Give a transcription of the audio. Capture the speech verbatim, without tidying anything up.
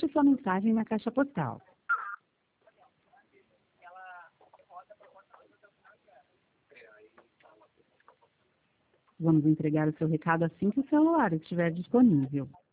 Deixe sua mensagem na caixa postal. Vamos entregar o seu recado assim que o celular estiver disponível.